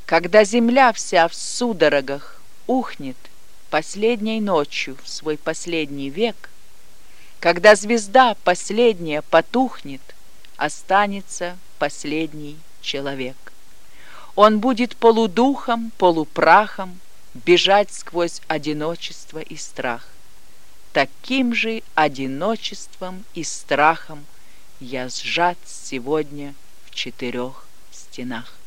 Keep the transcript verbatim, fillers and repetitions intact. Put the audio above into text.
Когда земля вся в судорогах ухнет последней ночью в свой последний век, когда звезда последняя потухнет, останется последний человек. Он будет полудухом, полупрахом бежать сквозь одиночество и страх. Таким же одиночеством и страхом я сжат сегодня в четырех стенах.